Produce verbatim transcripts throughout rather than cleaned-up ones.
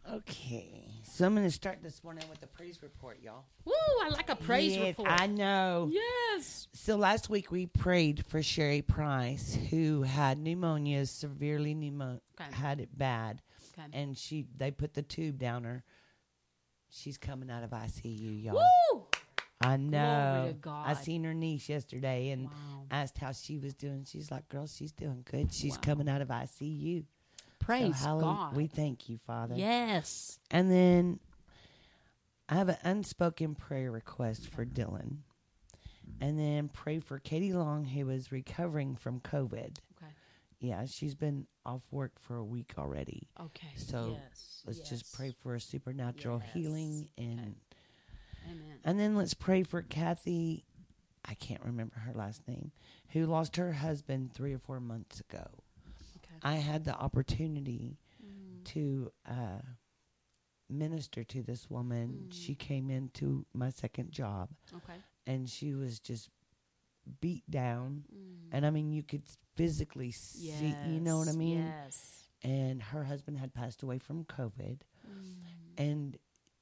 Okay, so I'm going to start this morning with the praise report, y'all. Woo, I like a praise yes, report. I know. Yes. So last week we prayed for Sherry Price, who had pneumonia, severely pneumonia, Okay. had it bad, Okay. and she they put the tube down her. She's coming out of I C U, y'all. Woo! I know. Glory to God. I seen her niece yesterday and Wow. asked how she was doing. She's like, "Girl, she's doing good. She's Wow. coming out of I C U." Praise so, God. We thank you, Father. Yes. And then I have an unspoken prayer request for Dylan. And then pray for Katie Long, who is recovering from COVID. Okay. Yeah, she's been off work for a week already. Okay. So yes. let's yes. just pray for a supernatural Yes. healing. And Okay. Amen. and then let's pray for Kathy, I can't remember her last name, who lost her husband three or four months ago. Okay. I had the opportunity Mm. to uh, minister to this woman. Mm. She came into my second job, Okay. and she was just beat down. Mm. And I mean, you could physically see, you know what I Yes. mean? Yes. And her husband had passed away from COVID. Mm. And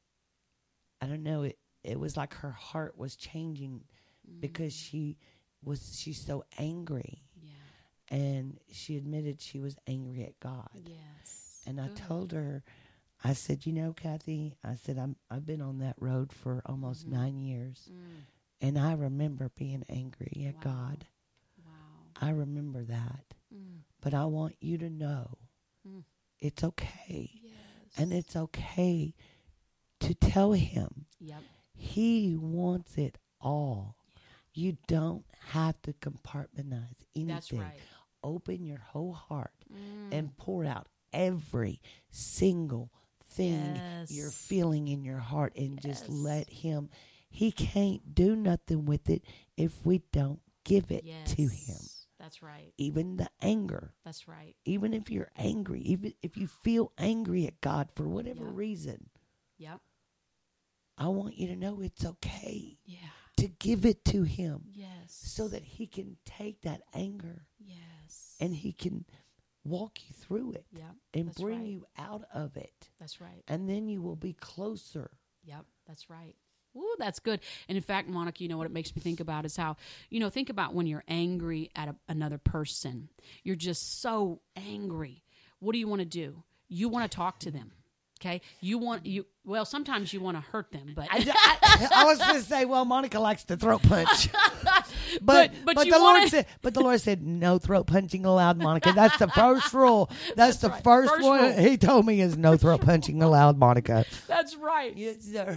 I don't know, it, it was like her heart was changing Mm. because she was, she's so angry. Yeah. And she admitted she was angry at God. Yes. And I Good. told her, I said, you know, Kathy, I said, I'm, I've been on that road for almost Mhm. nine years. Mm. And I remember being angry at Wow. God. Wow. I remember that. Mm. But I want you to know Mm. it's okay. Yes. And it's okay to tell him Yep. he wants it all. You don't have to compartmentalize anything. That's right. Open your whole heart Mm. and pour out every single thing Yes. you're feeling in your heart and just Yes. let him. He can't do nothing with it if we don't give it Yes. to him. That's right. Even the anger, That's right. even if you're angry, even if you feel angry at God for whatever Yep. reason, Yep. I want you to know it's okay Yeah. to give it to him Yes. so that he can take that anger Yes. and he can walk you through it Yep. and That's bring right. you out of it. That's right. And then you will be closer. Yep. That's right. Ooh, that's good. And in fact, Monica, you know what it makes me think about is how, you know, think about when you're angry at a, another person. You're just so angry. What do you want to do? You want to talk to them. Okay. You want you. Well, sometimes you want to hurt them, but I, I, I was going to say, well, Monica likes to throat punch, but But- but, but you the Lord wanna- said, but the Lord said, no throat punching allowed, Monica. That's the first rule. That's, That's the right. first, First one rule. he told me is no throat punching allowed, Monica. that's right. Yes, sir.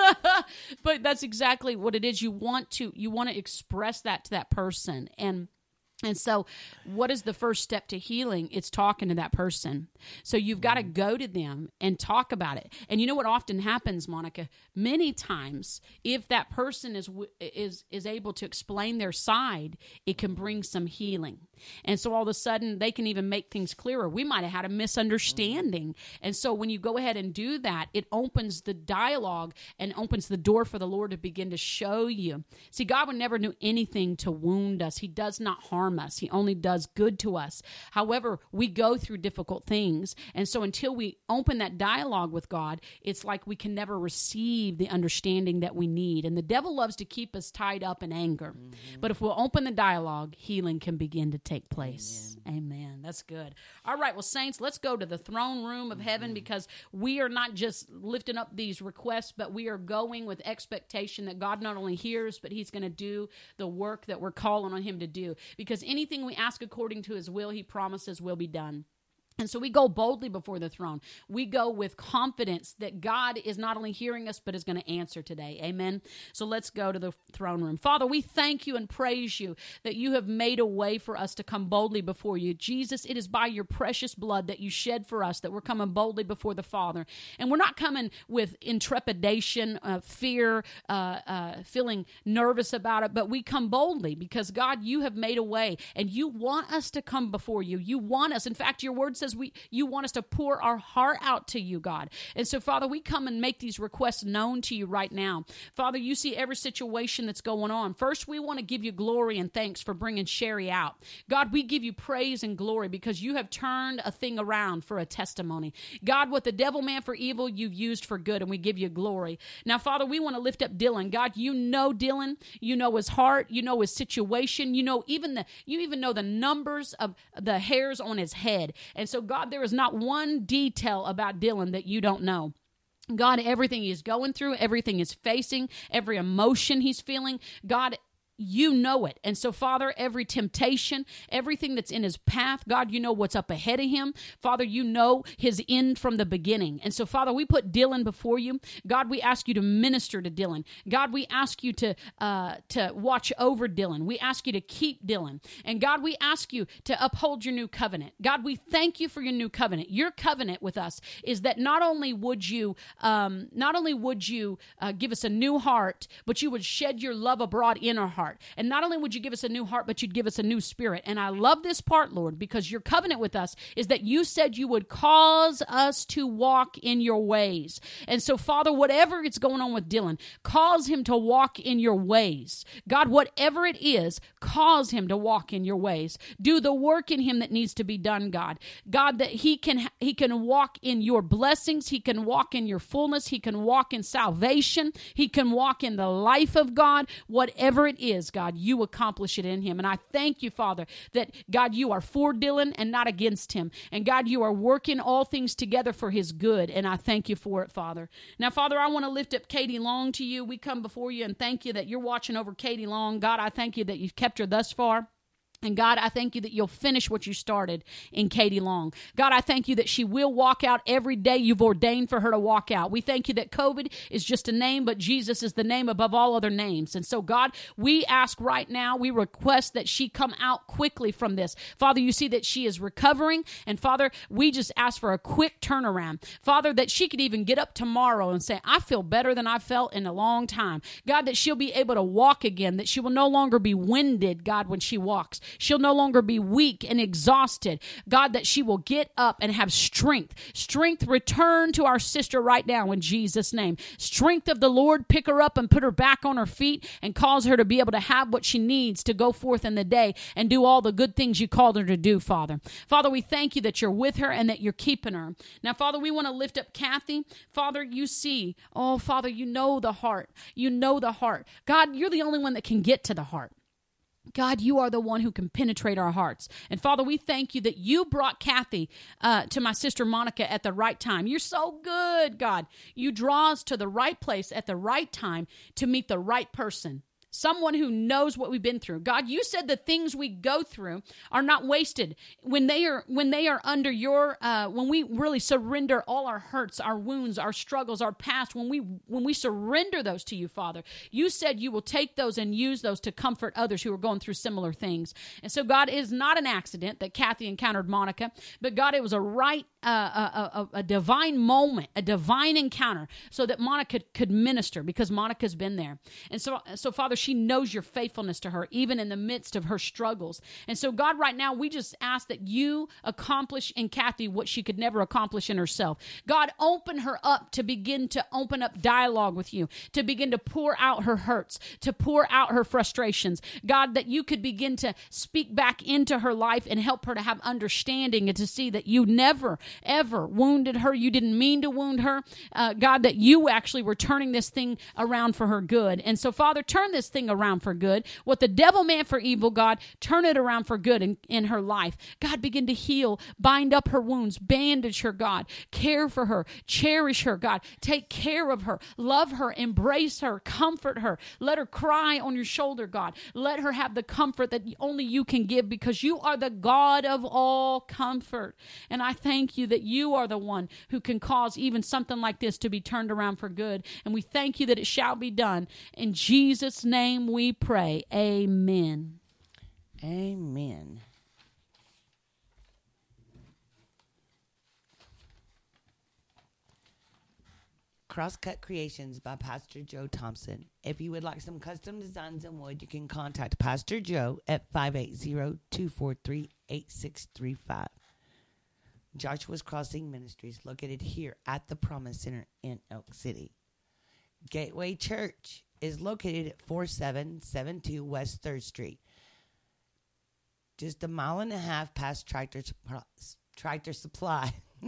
But that's exactly what it is. You want to you want to express that to that person. And and so what is the first step to healing? It's talking to that person. So you've got to go to them and talk about it. And you know what often happens, Monica? Many times, if that person is is is able to explain their side, it can bring some healing. And so all of a sudden, they can even make things clearer. We might have had a misunderstanding. And so when you go ahead and do that, it opens the dialogue and opens the door for the Lord to begin to show you. See, God would never do anything to wound us. He does not harm us. He only does good to us. However, we go through difficult things. And so until we open that dialogue with God, it's like we can never receive the understanding that we need. And the devil loves to keep us tied up in anger. Mm-hmm. But if we'll open the dialogue, healing can begin to take place. Amen. Amen. That's good. All right. Well, saints, let's go to the throne room of mm-hmm. heaven, because we are not just lifting up these requests, but we are going with expectation that God not only hears, but he's going to do the work that we're calling on him to do. Because anything we ask according to his will, he promises will be done. And so we go boldly before the throne. We go with confidence that God is not only hearing us, but is going to answer today. Amen. So let's go to the throne room. Father, we thank you and praise you that you have made a way for us to come boldly before you. Jesus, it is by your precious blood that you shed for us that we're coming boldly before the Father. And we're not coming with intrepidation, uh, fear, uh, uh, feeling nervous about it, but we come boldly because, God, you have made a way and you want us to come before you. You want us. In fact, your word says says we you want us to pour our heart out to you, God. And so, Father, we come and make these requests known to you right now. Father, you see every situation that's going on. First, we want to give you glory and thanks for bringing Sherry out. God, we give you praise and glory because you have turned a thing around for a testimony. God, what the devil meant for evil, you've used for good, and we give you glory. Now, Father, we want to lift up Dylan. God, you know Dylan. You know his heart. You know his situation. You know even the you even know the numbers of the hairs on his head. And so, God, there is not one detail about Dylan that you don't know. God, everything he's going through, everything he's facing, every emotion he's feeling, God, you know it. And so, Father, every temptation, everything that's in his path, God, you know what's up ahead of him. Father, you know his end from the beginning. And so, Father, we put Dylan before you. God, we ask you to minister to Dylan. God, we ask you to uh, to watch over Dylan. We ask you to keep Dylan. And God, we ask you to uphold your new covenant. God, we thank you for your new covenant. Your covenant with us is that not only would you um, not only would you uh, give us a new heart, but you would shed your love abroad in our heart. And not only would you give us a new heart, but you'd give us a new spirit. And I love this part, Lord, because your covenant with us is that you said you would cause us to walk in your ways. And so, Father, whatever is going on with Dylan, cause him to walk in your ways. God, whatever it is, cause him to walk in your ways. Do the work in him that needs to be done, God. God, that he can he can walk in your blessings. He can walk in your fullness. He can walk in salvation. He can walk in the life of God. Whatever it is, God, you accomplish it in him. And I thank you, Father, that, God, you are for Dylan and not against him. And, God, you are working all things together for his good. And I thank you for it, Father. Now, Father, I want to lift up Katie Long to you. We come before you and thank you that you're watching over Katie Long. God, I thank you that you've kept her thus far. And God, I thank you that you'll finish what you started in Katie Long. God, I thank you that she will walk out every day you've ordained for her to walk out. We thank you that COVID is just a name, but Jesus is the name above all other names. And so, God, we ask right now, we request that she come out quickly from this. Father, you see that she is recovering. And Father, we just ask for a quick turnaround. Father, that she could even get up tomorrow and say, I feel better than I felt in a long time. God, that she'll be able to walk again, that she will no longer be winded, God, when she walks. She'll no longer be weak and exhausted. God, that she will get up and have strength. Strength return to our sister right now in Jesus' name. Strength of the Lord, pick her up and put her back on her feet and cause her to be able to have what she needs to go forth in the day and do all the good things you called her to do, Father. Father, we thank you that you're with her and that you're keeping her. Now, Father, we want to lift up Kathy. Father, you see, oh, Father, you know the heart. You know the heart. God, you're the only one that can get to the heart. God, you are the one who can penetrate our hearts. And Father, we thank you that you brought Kathy uh, to my sister Monica at the right time. You're so good, God. You draw us to the right place at the right time to meet the right person. Someone who knows what we've been through. God, you said the things we go through are not wasted. When they are when they are under your, uh, when we really surrender all our hurts, our wounds, our struggles, our past, when we when we surrender those to you, Father, you said you will take those and use those to comfort others who are going through similar things. And so, God, it is not an accident that Kathy encountered Monica, but God, it was a right, uh, a, a, a divine moment, a divine encounter, so that Monica could minister because Monica's been there. And so, so Father, she knows your faithfulness to her, even in the midst of her struggles. And so, God, right now, we just ask that you accomplish in Kathy what she could never accomplish in herself. God, open her up to begin to open up dialogue with you, to begin to pour out her hurts, to pour out her frustrations. God, that you could begin to speak back into her life and help her to have understanding and to see that you never, ever wounded her. You didn't mean to wound her. Uh, God, that you actually were turning this thing around for her good. And so, Father, turn this thing around for good. What the devil meant for evil, God, turn it around for good in, in her life. God, begin to heal, bind up her wounds, bandage her, God, care for her, cherish her, God, take care of her, love her, embrace her, comfort her, let her cry on your shoulder, God, let her have the comfort that only you can give because you are the God of all comfort. And I thank you that you are the one who can cause even something like this to be turned around for good. And we thank you that it shall be done. In Jesus' name we pray. Amen. Amen. Crosscut Creations by Pastor Joe Thompson. If you would like some custom designs in wood, you can contact Pastor Joe at five eight zero, two four three, eight six three five. Joshua's Crossing Ministries, located here at the Promise Center in Elk City. Gateway Church is located at forty-seven seventy-two West third Street, just a mile and a half past Tractor, Tractor Supply.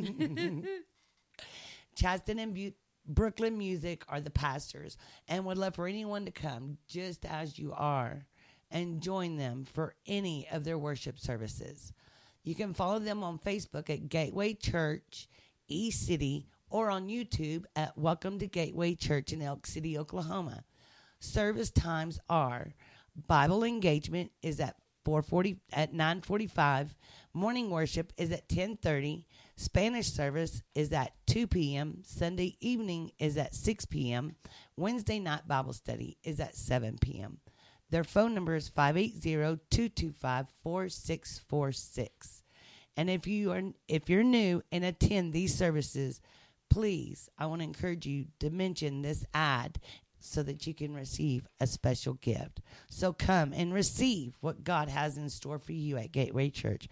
Chaston and Bu- Brooklyn Music are the pastors, and would love for anyone to come just as you are and join them for any of their worship services. You can follow them on Facebook at Gateway Church East City, or on YouTube at Welcome to Gateway Church in Elk City, Oklahoma. Service times are: Bible engagement is at four forty at nine forty-five. Morning worship is at ten thirty. Spanish service is at two p.m. Sunday evening is at six p.m. Wednesday night Bible study is at seven p.m. Their phone number is five eight zero, two two five, four six four six. And if you are if you're new and attend these services, please, I want to encourage you to mention this ad so that you can receive a special gift. So come and receive what God has in store for you at Gateway Church.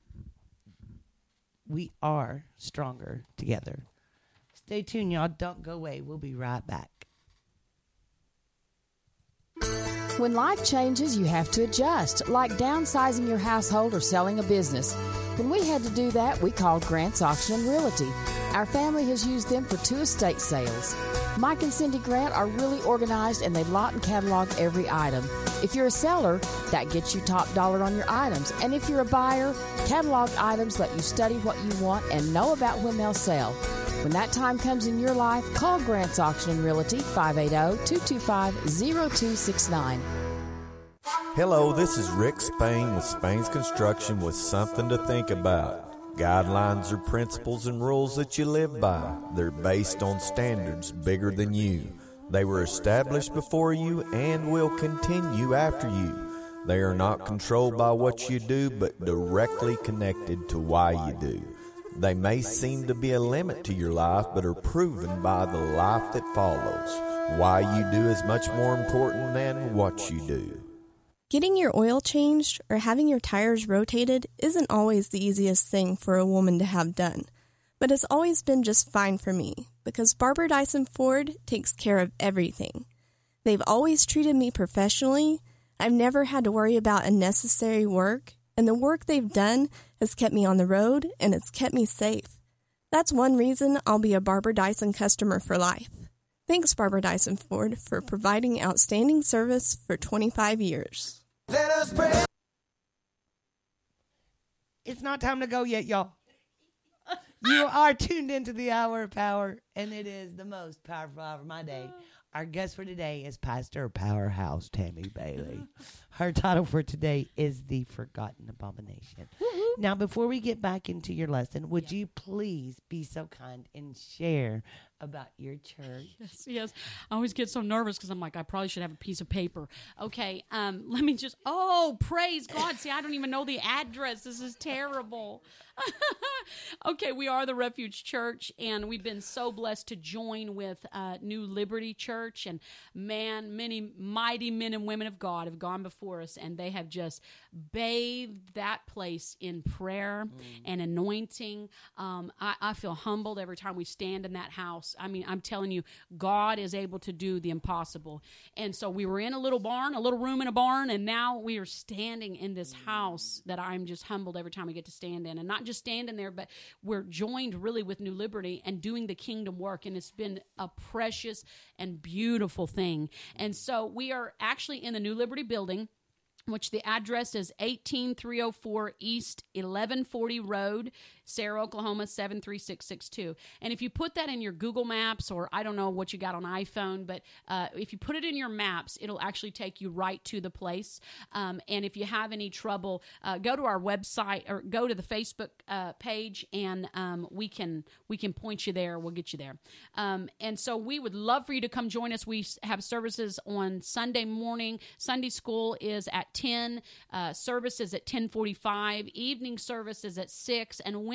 We are stronger together. Stay tuned, y'all. Don't go away. We'll be right back. When life changes, you have to adjust, like downsizing your household or selling a business. When we had to do that, we called Grant's Auction and Realty. Our family has used them for two estate sales. Mike and Cindy Grant are really organized, and they lot and catalog every item. If you're a seller, that gets you top dollar on your items. And if you're a buyer, cataloged items let you study what you want and know about when they'll sell. When that time comes in your life, call Grant's Auction and Realty, five eight zero, two two five, zero two six nine. Hello, this is Rick Spain with Spain's Construction with something to think about. Guidelines are principles and rules that you live by. They're based on standards bigger than you. They were established before you and will continue after you. They are not controlled by what you do, but directly connected to why you do. They may seem to be a limit to your life, but are proven by the life that follows. Why you do is much more important than what you do. Getting your oil changed or having your tires rotated isn't always the easiest thing for a woman to have done, but it's always been just fine for me because Barbara Dyson Ford takes care of everything. They've always treated me professionally. I've never had to worry about unnecessary work, and the work they've done has kept me on the road and it's kept me safe. That's one reason I'll be a Barbara Dyson customer for life. Thanks, Barbara Dyson Ford, for providing outstanding service for twenty-five years. Let us pray. It's not time to go yet, y'all. You are tuned into the Hour of Power, and it is the most powerful hour of my day. Our guest for today is Pastor Powerhouse Tammy Bailey. Her title for today is The Forgotten Abomination. Now, before we get back into your lesson, would you please be so kind and share about your church? Yes, yes. I always get so nervous because I'm like, I probably should have a piece of paper. Okay, um, let me just, oh, praise God. See, I don't even know the address. This is terrible. Okay, we are the Refuge Church, and we've been so blessed to join with uh, New Liberty Church. And man, many mighty men and women of God have gone before us, and they have just bathed that place in prayer mm. and anointing. Um, I, I feel humbled every time we stand in that house. I mean, I'm telling you, God is able to do the impossible. And so we were in a little barn, a little room in a barn, and now we are standing in this house that I'm just humbled every time we get to stand in. And not just standing there, but we're joined really with New Liberty and doing the kingdom work. And it's been a precious and beautiful thing. And so we are actually in the New Liberty building, which the address is eighteen three oh four East eleven forty Road, Sarah, Oklahoma, seven three six six two. And if you put that in your Google Maps, or I don't know what you got on iPhone, but uh, if you put it in your maps, it'll actually take you right to the place. Um, and if you have any trouble, uh, go to our website or go to the Facebook uh, page, and um, we can we can point you there. We'll get you there. Um, and so we would love for you to come join us. We have services on Sunday morning. Sunday school is at ten, uh, services at ten forty-five, evening services at six, and Wednesday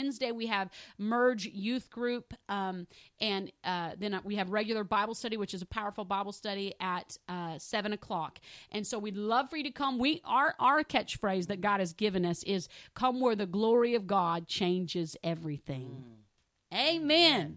Wednesday we have Merge Youth Group, um, and uh, then we have regular Bible study, which is a powerful Bible study at uh, seven o'clock. And so we'd love for you to come. We our our catchphrase that God has given us is, "Come where the glory of God changes everything." Mm. Amen.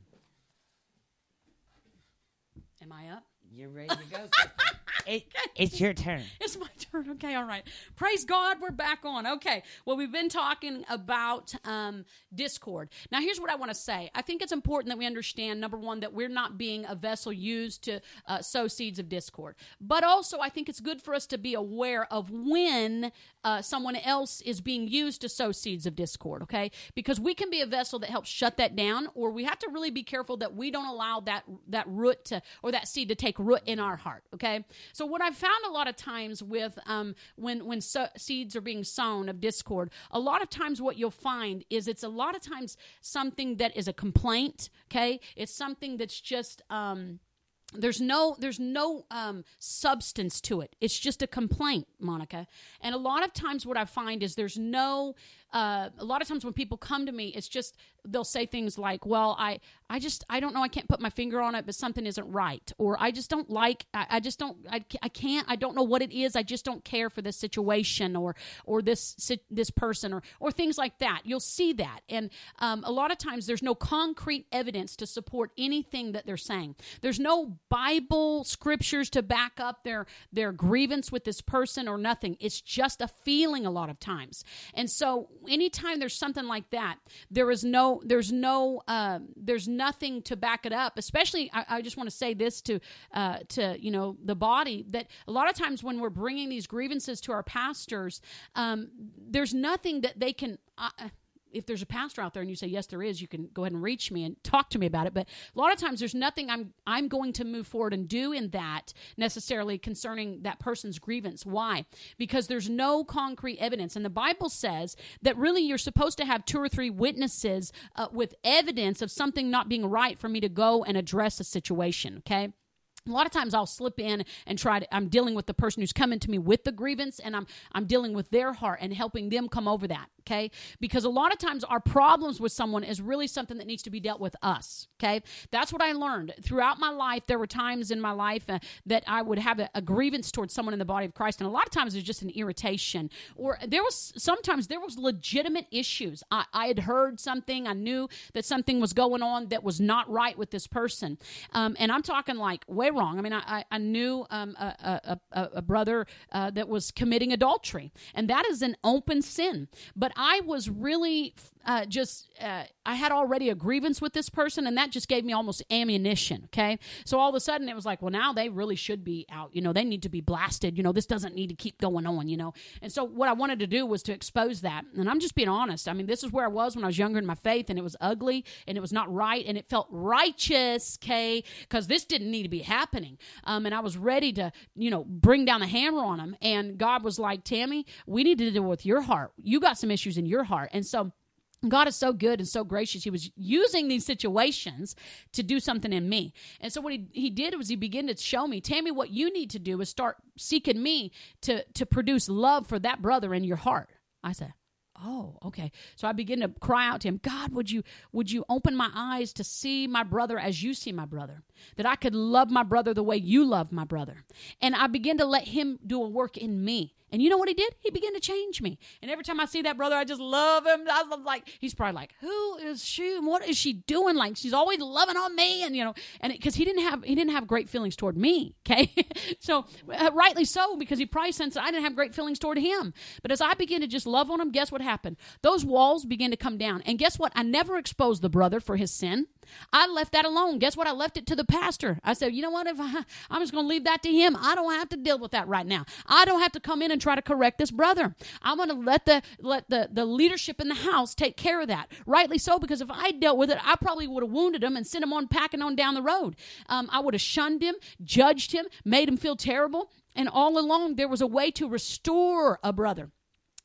Am I up? You're ready to go. it, it's your turn. It's my turn. Okay, all right. Praise God, we're back on. Okay, well, we've been talking about um, discord. Now, here's what I want to say. I think it's important that we understand, number one, that we're not being a vessel used to uh, sow seeds of discord. But also, I think it's good for us to be aware of when uh, someone else is being used to sow seeds of discord, okay? Because we can be a vessel that helps shut that down, or we have to really be careful that we don't allow that, that root to, or that seed to take root in our heart, okay? So what I've found a lot of times with um, when when so- seeds are being sown of discord, a lot of times what you'll find is it's a lot of times something that is a complaint, okay? It's something that's just... Um, There's no there's no um, substance to it. It's just a complaint, Monica. And a lot of times what I find is there's no, uh, a lot of times when people come to me, it's just, they'll say things like, well, I, I just, I don't know, I can't put my finger on it, but something isn't right. Or I just don't like, I, I just don't, I, I can't, I don't know what it is. I just don't care for this situation or or this this person or or things like that. You'll see that. And um, a lot of times there's no concrete evidence to support anything that they're saying. There's no Bible scriptures to back up their their grievance with this person or nothing. It's just a feeling a lot of times. And so anytime there's something like that, there is no there's no um, there's nothing to back it up. Especially, I, I just want to say this to uh, to you know the body, that a lot of times when we're bringing these grievances to our pastors, um, there's nothing that they can. Uh, If there's a pastor out there and you say, yes, there is, you can go ahead and reach me and talk to me about it. But a lot of times there's nothing I'm I'm going to move forward and do in that necessarily concerning that person's grievance. Why? Because there's no concrete evidence. And the Bible says that really you're supposed to have two or three witnesses uh, with evidence of something not being right for me to go and address a situation, okay? A lot of times I'll slip in and try to, I'm dealing with the person who's coming to me with the grievance, and I'm I'm dealing with their heart and helping them come over that, okay? Because a lot of times our problems with someone is really something that needs to be dealt with us, okay? That's what I learned. Throughout my life, there were times in my life uh, that I would have a, a grievance towards someone in the body of Christ, and a lot of times it was just an irritation. Or there was, sometimes there was legitimate issues. I, I had heard something, I knew that something was going on that was not right with this person. Um, and I'm talking like way wrong. I mean, I, I knew um, a, a, a brother uh, that was committing adultery, and that is an open sin. But I was really uh, just, uh, I had already a grievance with this person, and that just gave me almost ammunition, okay? So all of a sudden, it was like, well, now they really should be out. You know, they need to be blasted. You know, this doesn't need to keep going on, you know? And so what I wanted to do was to expose that. And I'm just being honest. I mean, this is where I was when I was younger in my faith, and it was ugly, and it was not right, and it felt righteous, okay? Because this didn't need to be happening. Um, and I was ready to, you know, bring down the hammer on them. And God was like, Tammy, we need to deal with your heart. You got some issues in your heart. And so God is so good and so gracious. He was using these situations to do something in me. And so what he, he did was he began to show me, Tammy, what you need to do is start seeking me to, to produce love for that brother in your heart. I said, oh, okay. So I begin to cry out to him, God, would you would you open my eyes to see my brother as you see my brother, that I could love my brother the way you love my brother. And I begin to let him do a work in me. And you know what he did? He began to change me. And every time I see that brother, I just love him. I was like, he's probably like, who is she? And what is she doing? Like, she's always loving on me. And, you know, and because he didn't have, he didn't have great feelings toward me. Okay. so uh, rightly so, because he probably sensed that I didn't have great feelings toward him. But as I began to just love on him, guess what happened? Those walls began to come down. And guess what? I never exposed the brother for his sin. I left that alone. Guess what? I left it to the pastor. I said, you know what? If I, I'm just going to leave that to him. I don't have to deal with that right now. I don't have to come in and try to correct this brother. I'm going to let the let the, the leadership in the house take care of that. Rightly so, because if I dealt with it, I probably would have wounded him and sent him on packing on down the road. Um, I would have shunned him, judged him, made him feel terrible. And all along, there was a way to restore a brother.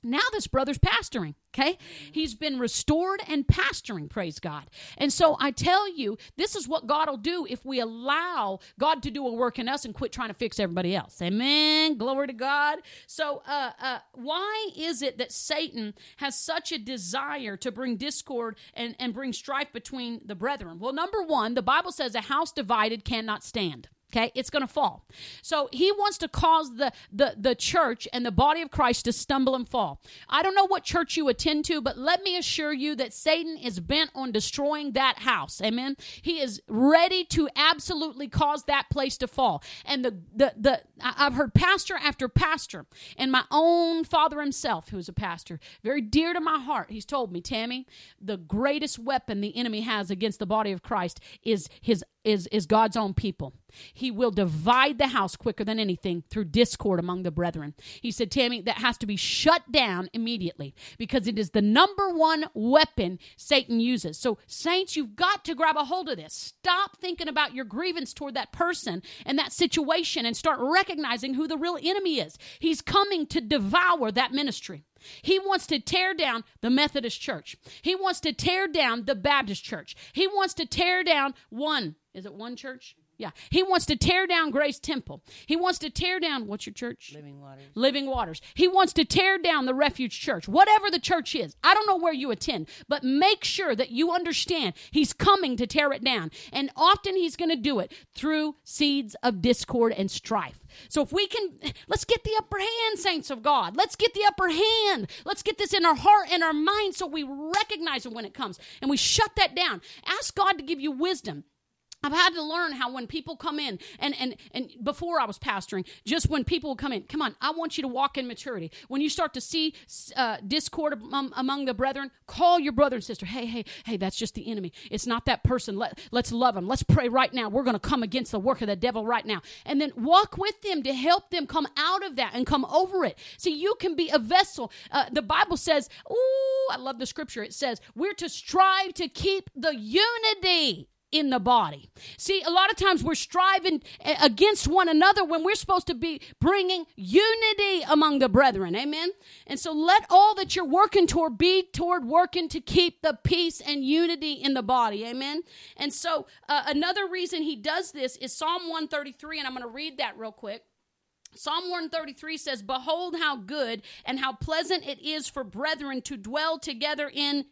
Now this brother's pastoring, okay? He's been restored and pastoring, praise God. And so I tell you, this is what God will do if we allow God to do a work in us and quit trying to fix everybody else. Amen. Glory to God. So uh, uh, why is it that Satan has such a desire to bring discord and, and bring strife between the brethren? Well, number one, the Bible says a house divided cannot stand. Okay, it's going to fall. So he wants to cause the, the, the church and the body of Christ to stumble and fall. I don't know what church you attend to, but let me assure you that Satan is bent on destroying that house. Amen. He is ready to absolutely cause that place to fall. And the, the, the I've heard pastor after pastor, and my own father himself, who is a pastor, very dear to my heart, he's told me, Tammy, the greatest weapon the enemy has against the body of Christ is his is is God's own people. He will divide the house quicker than anything through discord among the brethren. He said, Tammy, that has to be shut down immediately because it is the number one weapon Satan uses. So, saints, you've got to grab a hold of this. Stop thinking about your grievance toward that person and that situation and start recognizing who the real enemy is. He's coming to devour that ministry. He wants to tear down the Methodist church. He wants to tear down the Baptist church. He wants to tear down one. Is it one church? Yeah. He wants to tear down Grace Temple. He wants to tear down, what's your church? Living Waters. Living Waters. He wants to tear down the Refuge Church. Whatever the church is. I don't know where you attend, but make sure that you understand he's coming to tear it down. And often he's going to do it through seeds of discord and strife. So if we can, let's get the upper hand, saints of God. Let's get the upper hand. Let's get this in our heart and our mind so we recognize it when it comes. And we shut that down. Ask God to give you wisdom. I've had to learn how when people come in, and, and, and before I was pastoring, just when people would come in, come on, I want you to walk in maturity. When you start to see uh, discord among, among the brethren, call your brother and sister. Hey, hey, hey, that's just the enemy. It's not that person. Let, let's love them. Let's pray right now. We're going to come against the work of the devil right now. And then walk with them to help them come out of that and come over it. See, you can be a vessel. Uh, the Bible says, ooh, I love the scripture. It says, we're to strive to keep the unity in the body. See, a lot of times we're striving against one another when we're supposed to be bringing unity among the brethren. Amen? And so let all that you're working toward be toward working to keep the peace and unity in the body. Amen? And so uh, another reason he does this is Psalm one thirty-three, and I'm going to read that real quick. Psalm one thirty-three says, behold how good and how pleasant it is for brethren to dwell together in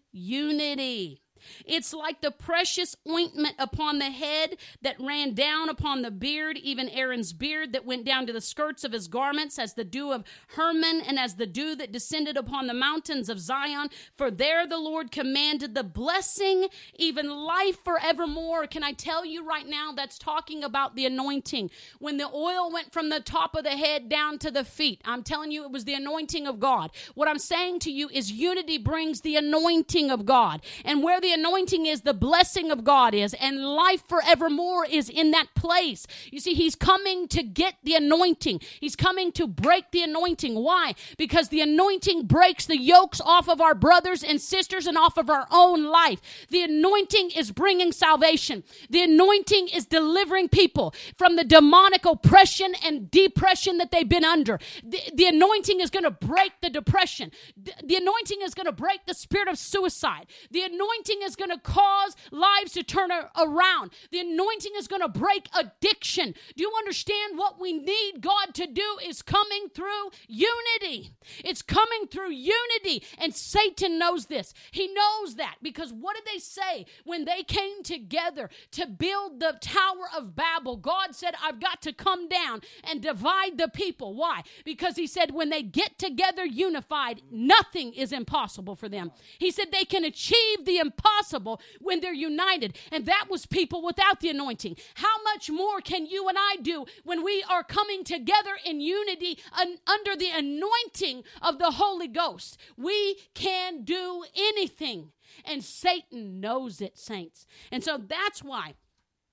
unity. It's like the precious ointment upon the head that ran down upon the beard, even Aaron's beard that went down to the skirts of his garments, as the dew of Hermon and as the dew that descended upon the mountains of Zion. For there the Lord commanded the blessing, even life forevermore. Can I tell you right now, that's talking about the anointing. When the oil went from the top of the head down to the feet, I'm telling you it was the anointing of God. What I'm saying to you is unity brings the anointing of God. And where the The anointing is, the blessing of God is, and life forevermore is in that place. You see, he's coming to get the anointing. He's coming to break the anointing. Why? Because the anointing breaks the yokes off of our brothers and sisters and off of our own life. The anointing is bringing salvation. The anointing is delivering people from the demonic oppression and depression that they've been under. The, the anointing is going to break the depression. The, the anointing is going to break the spirit of suicide. The anointing is going to cause lives to turn around. The anointing is going to break addiction. Do you understand what we need God to do is coming through unity? It's coming through unity, and Satan knows this. He knows that because what did they say when they came together to build the Tower of Babel? God said, I've got to come down and divide the people. Why? Because he said when they get together unified, nothing is impossible for them. He said they can achieve the impossible when they're united, and that was people without the anointing. How much more can you and I do when we are coming together in unity un- under the anointing of the Holy Ghost? We can do anything, and Satan knows it, saints. And so that's why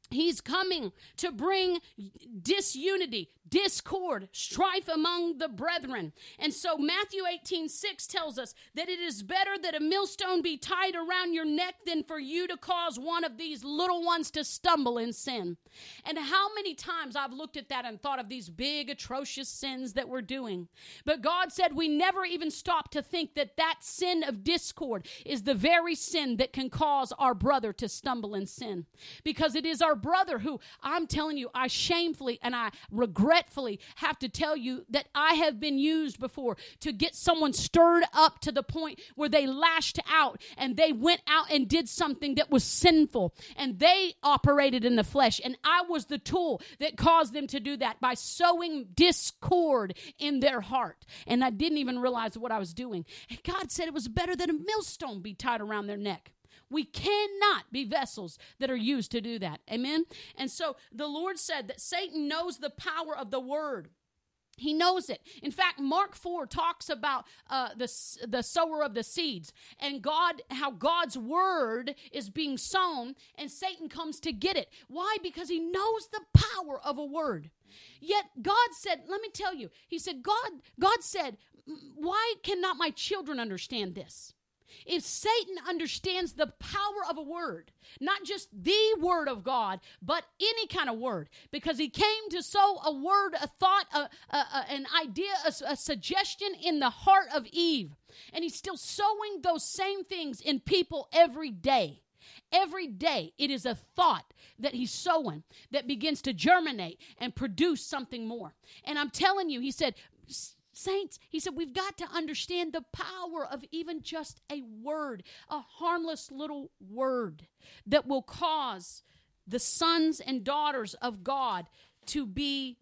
He's coming to bring disunity, discord, strife among the brethren. And so Matthew eighteen six tells us that it is better that a millstone be tied around your neck than for you to cause one of these little ones to stumble in sin. And how many times I've looked at that and thought of these big, atrocious sins that we're doing. But God said we never even stop to think that that sin of discord is the very sin that can cause our brother to stumble in sin. Because it is our brother who, I'm telling you, I shamefully and I regretfully have to tell you that I have been used before to get someone stirred up to the point where they lashed out and they went out and did something that was sinful, and they operated in the flesh, and I was the tool that caused them to do that by sowing discord in their heart, and I didn't even realize what I was doing. And God said it was better that a millstone be tied around their neck. We cannot be vessels that are used to do that. Amen? And so the Lord said that Satan knows the power of the word. He knows it. In fact, Mark four talks about uh, the, the sower of the seeds and God, how God's word is being sown and Satan comes to get it. Why? Because he knows the power of a word. Yet God said, let me tell you, he said, God, God said, why cannot my children understand this? If Satan understands the power of a word, not just the word of God, but any kind of word, because he came to sow a word, a thought, a, a, a, an idea, a, a suggestion in the heart of Eve. And he's still sowing those same things in people every day. Every day, it is a thought that he's sowing that begins to germinate and produce something more. And I'm telling you, he said, saints, he said, we've got to understand the power of even just a word, a harmless little word that will cause the sons and daughters of God to be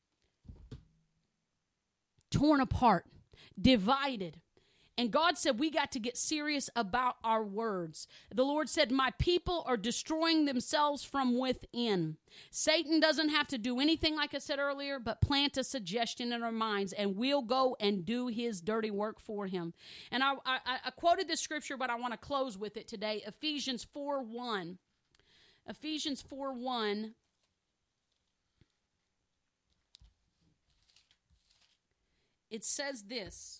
torn apart, divided. And God said we got to get serious about our words. The Lord said, my people are destroying themselves from within. Satan doesn't have to do anything, like I said earlier, but plant a suggestion in our minds, and we'll go and do his dirty work for him. And I, I, I quoted this scripture, but I want to close with it today. Ephesians four one. Ephesians four one. It says this.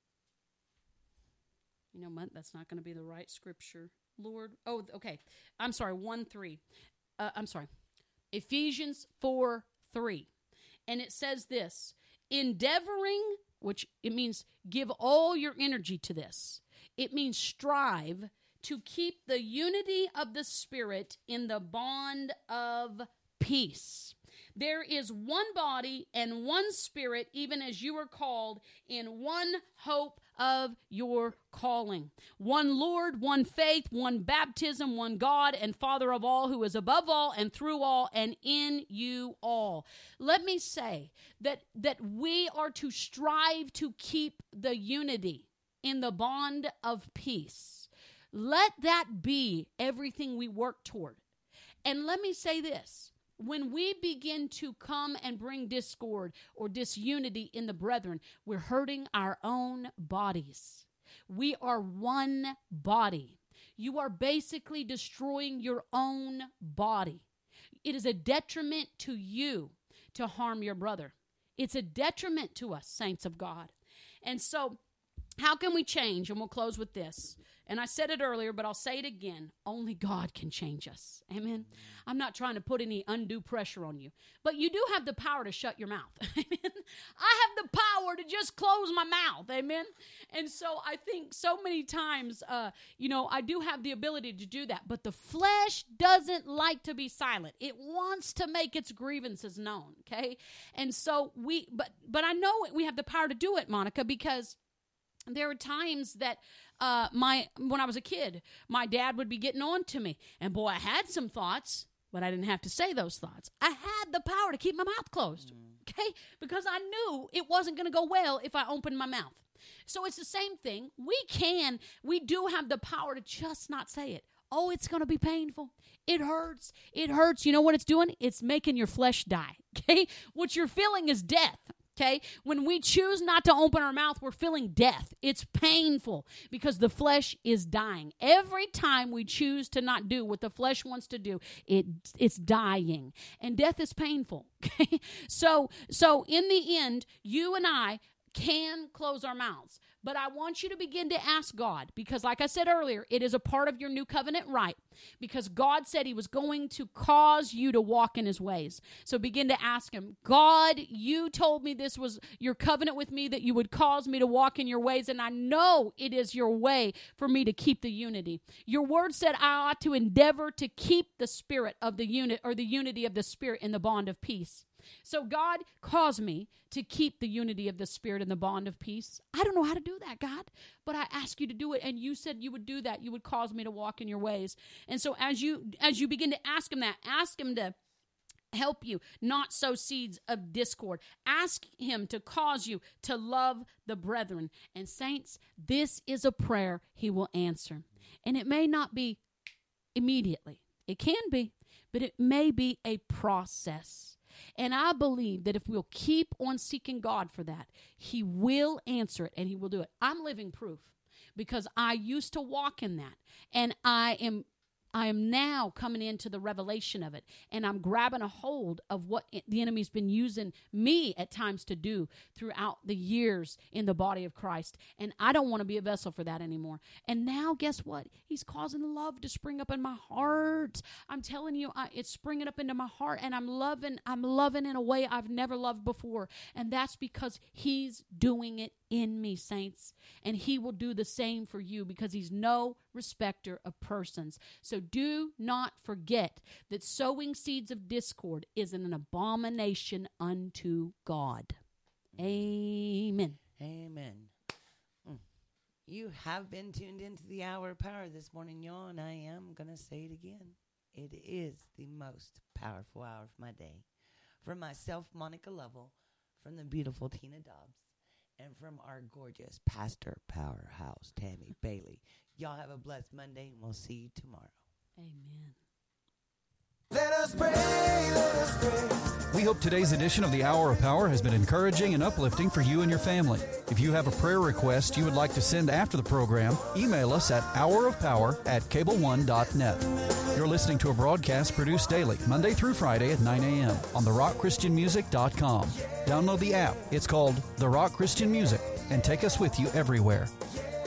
You know what? That's not going to be the right scripture. Lord. Oh, okay. I'm sorry. one three. Uh, I'm sorry. Ephesians four three. And it says this. Endeavoring, which it means give all your energy to this. It means strive to keep the unity of the Spirit in the bond of peace. There is one body and one Spirit, even as you are called, in one hope of your calling. One Lord, one faith, one baptism, one God and Father of all, who is above all and through all and in you all. Let me say that, that we are to strive to keep the unity in the bond of peace. Let that be everything we work toward. And let me say this. When we begin to come and bring discord or disunity in the brethren, we're hurting our own bodies. We are one body. You are basically destroying your own body. It is a detriment to you to harm your brother. It's a detriment to us, saints of God. And so, how can we change? And we'll close with this. And I said it earlier, but I'll say it again. Only God can change us. Amen. I'm not trying to put any undue pressure on you. But you do have the power to shut your mouth. Amen. I have the power to just close my mouth. Amen. And so I think so many times, uh, you know, I do have the ability to do that. But the flesh doesn't like to be silent. It wants to make its grievances known. Okay. And so we, but, but I know we have the power to do it, Monica, because there are times that uh, my when I was a kid, my dad would be getting on to me. And boy, I had some thoughts, but I didn't have to say those thoughts. I had the power to keep my mouth closed, okay? Because I knew it wasn't going to go well if I opened my mouth. So it's the same thing. We can, we do have the power to just not say it. Oh, it's going to be painful. It hurts. It hurts. You know what it's doing? It's making your flesh die, okay? What you're feeling is death. Okay? When we choose not to open our mouth, we're feeling death. It's painful because the flesh is dying. Every time we choose to not do what the flesh wants to do, it it's dying. And death is painful. Okay? So, so in the end, you and I can close our mouths. But I want you to begin to ask God, because like I said earlier, it is a part of your new covenant right, because God said he was going to cause you to walk in his ways. So begin to ask him, God, you told me this was your covenant with me, that you would cause me to walk in your ways, and I know it is your way for me to keep the unity. Your word said I ought to endeavor to keep the spirit of the unit, or the unity of the spirit in the bond of peace. So God, cause me to keep the unity of the spirit and the bond of peace. I don't know how to do that, God, but I ask you to do it. And you said you would do that. You would cause me to walk in your ways. And so as you, as you begin to ask him that, ask him to help you not sow seeds of discord. Ask him to cause you to love the brethren. And saints, this is a prayer he will answer. And it may not be immediately. It can be, but it may be a process. And I believe that if we'll keep on seeking God for that, he will answer it and he will do it. I'm living proof, because I used to walk in that, and I am I am now coming into the revelation of it, and I'm grabbing a hold of what the enemy's been using me at times to do throughout the years in the body of Christ, and I don't want to be a vessel for that anymore. And now, guess what? He's causing love to spring up in my heart. I'm telling you, I, it's springing up into my heart, and I'm loving, I'm loving in a way I've never loved before, and that's because he's doing it in me, saints, and he will do the same for you, because he's no respecter of persons. So do not forget that sowing seeds of discord is an abomination unto God. Amen. Amen. Mm. You have been tuned into the Hour of Power this morning, y'all, and I am going to say it again. It is the most powerful hour of my day. From myself, Monica Lovell, from the beautiful Tina Dobbs, and from our gorgeous Pastor Powerhouse, Tammy Bailey. Y'all have a blessed Monday, and we'll see you tomorrow. Amen. Let us pray, let us pray. We hope today's edition of the Hour of Power has been encouraging and uplifting for you and your family. If you have a prayer request you would like to send after the program, email us at hourofpower at cable one dot net. You're listening to a broadcast produced daily, Monday through Friday at nine a.m. on the rock christian music dot com. Download the app. It's called The Rock Christian Music, and take us with you everywhere.